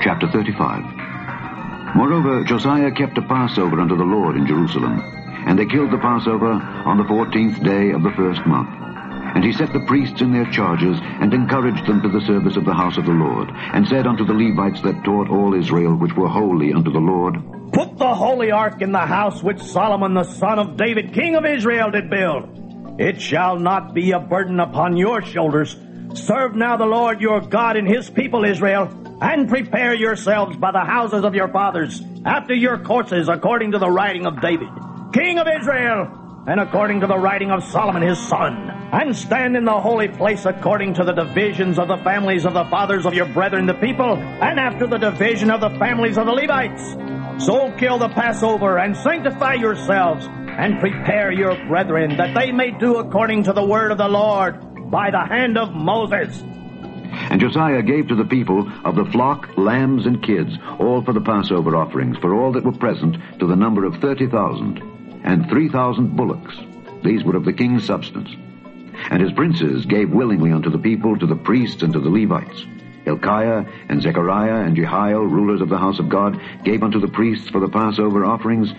Chapter 35. Moreover, Josiah kept a Passover unto the Lord in Jerusalem, and they killed the Passover on the 14th day of the first month. And he set the priests in their charges, and encouraged them to the service of the house of the Lord, and said unto the Levites that taught all Israel, which were holy unto the Lord, Put the holy ark in the house which Solomon the son of David, king of Israel, did build. It shall not be a burden upon your shoulders. Serve now the Lord your God and his people Israel, and prepare yourselves by the houses of your fathers, after your courses, according to the writing of David, king of Israel, and according to the writing of Solomon his son, and stand in the holy place according to the divisions of the families of the fathers of your brethren the people, and after the division of the families of the Levites. So kill the Passover, and sanctify yourselves, and prepare your brethren, that they may do according to the word of the Lord, by the hand of Moses. And Josiah gave to the people of the flock, lambs, and kids, all for the Passover offerings, for all that were present, to the number of 30,000, and 3,000 bullocks. These were of the king's substance. And his princes gave willingly unto the people, to the priests, and to the Levites. Hilkiah, and Zechariah, and Jehiel, rulers of the house of God, gave unto the priests for the Passover offerings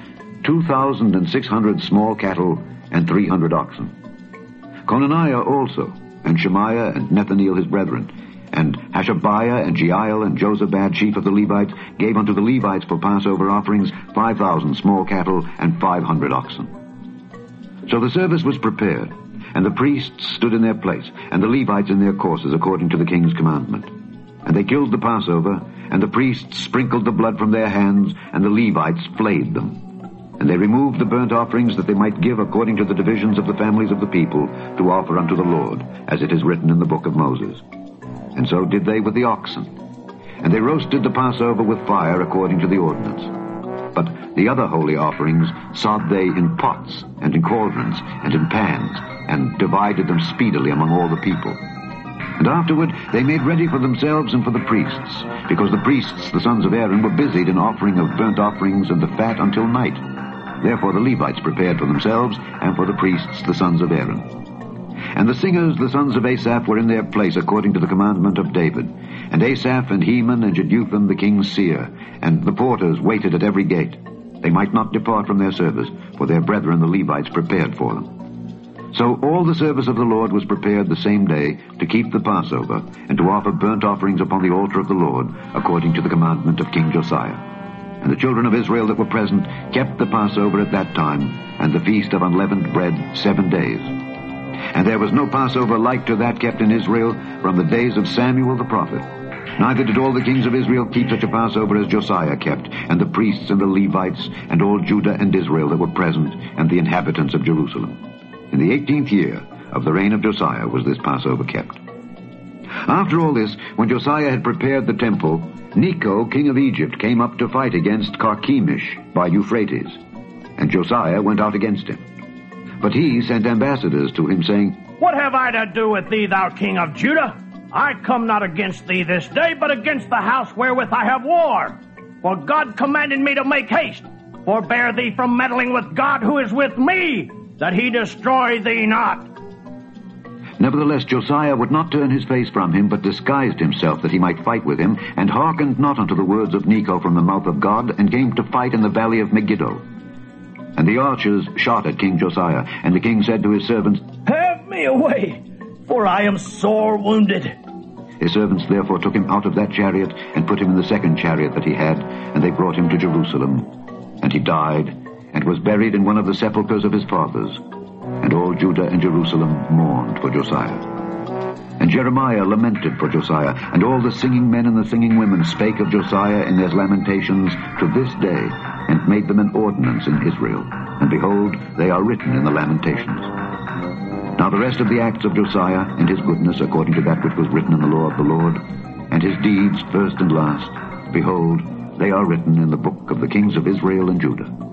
2,600 small cattle, and 300 oxen. Conaniah also, and Shemaiah, and Nethaneel his brethren, and Hashabiah, and Jeiel, and Jozabad, chief of the Levites, gave unto the Levites for Passover offerings 5,000 small cattle, and 500 oxen. So the service was prepared, and the priests stood in their place, and the Levites in their courses, according to the king's commandment. And they killed the Passover, and the priests sprinkled the blood from their hands, and the Levites flayed them. And they removed the burnt offerings, that they might give according to the divisions of the families of the people, to offer unto the Lord, as it is written in the book of Moses. And so did they with the oxen. And they roasted the Passover with fire according to the ordinance. But the other holy offerings sod they in pots, and in cauldrons, and in pans, and divided them speedily among all the people. And afterward they made ready for themselves and for the priests, because the priests, the sons of Aaron, were busied in offering of burnt offerings and the fat until night. Therefore the Levites prepared for themselves, and for the priests, the sons of Aaron. And the singers, the sons of Asaph, were in their place according to the commandment of David. And Asaph, and Heman, and Jeduthun, the king's seer, and the porters waited at every gate. They might not depart from their service, for their brethren the Levites prepared for them. So all the service of the Lord was prepared the same day, to keep the Passover, and to offer burnt offerings upon the altar of the Lord, according to the commandment of King Josiah. And the children of Israel that were present kept the Passover at that time, and the feast of unleavened bread 7 days. And there was no Passover like to that kept in Israel from the days of Samuel the prophet. Neither did all the kings of Israel keep such a Passover as Josiah kept, and the priests and the Levites, and all Judah and Israel that were present, and the inhabitants of Jerusalem. In the 18th year of the reign of Josiah was this Passover kept. After all this, when Josiah had prepared the temple, Necho, king of Egypt, came up to fight against Carchemish by Euphrates. And Josiah went out against him. But he sent ambassadors to him, saying, What have I to do with thee, thou king of Judah? I come not against thee this day, but against the house wherewith I have war. For God commanded me to make haste. Forbear thee from meddling with God who is with me, that he destroy thee not. Nevertheless, Josiah would not turn his face from him, but disguised himself that he might fight with him, and hearkened not unto the words of Necho from the mouth of God, and came to fight in the valley of Megiddo. And the archers shot at King Josiah, and the king said to his servants, Have me away, for I am sore wounded. His servants therefore took him out of that chariot, and put him in the second chariot that he had, and they brought him to Jerusalem. And he died, and was buried in one of the sepulchres of his fathers. And all Judah and Jerusalem mourned for Josiah. And Jeremiah lamented for Josiah, and all the singing men and the singing women spake of Josiah in their lamentations to this day, and made them an ordinance in Israel. And behold, they are written in the lamentations. Now the rest of the acts of Josiah, and his goodness, according to that which was written in the law of the Lord, and his deeds, first and last, behold, they are written in the book of the kings of Israel and Judah.